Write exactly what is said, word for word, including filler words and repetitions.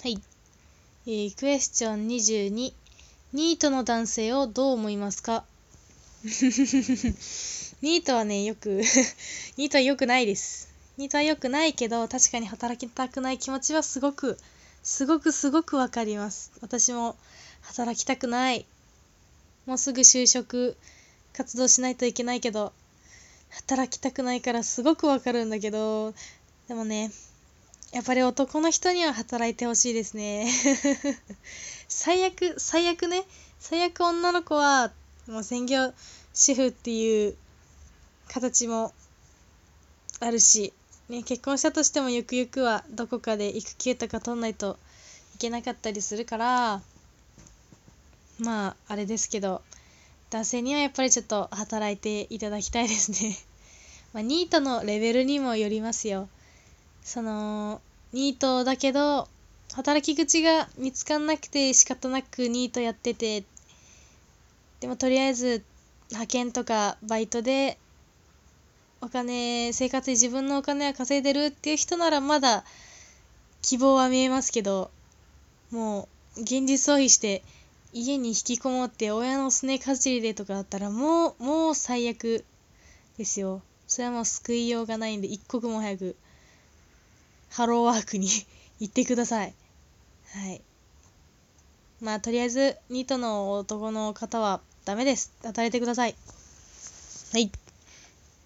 はい、えー、クエスチョンにじゅうに、ニートの男性をどう思いますか？ニートはね、よくニートは良くないです。ニートは良くないけど、確かに働きたくない気持ちはすごくすごくすごくわかります。私も働きたくない。もうすぐ就職活動しないといけないけど、働きたくないからすごくわかるんだけど、でもね、やっぱり男の人には働いてほしいですね。最悪、最悪ね、最悪女の子はもう専業主婦っていう形もあるし、ね、結婚したとしてもゆくゆくはどこかで育休とか取んないといけなかったりするから、まああれですけど、男性にはやっぱりちょっと働いていただきたいですね。まあ、ニートのレベルにもよりますよ。そのニートだけど働き口が見つかんなくて仕方なくニートやってて、でもとりあえず派遣とかバイトでお金、生活で自分のお金は稼いでるっていう人ならまだ希望は見えますけど、もう現実逃避して家に引きこもって親のすねかじりでとかだったらもうもう最悪ですよ。それはもう救いようがないんで、一刻も早くハローワークに行ってください。はい。まあとりあえずニートの男の方はダメです。働いてください。はい。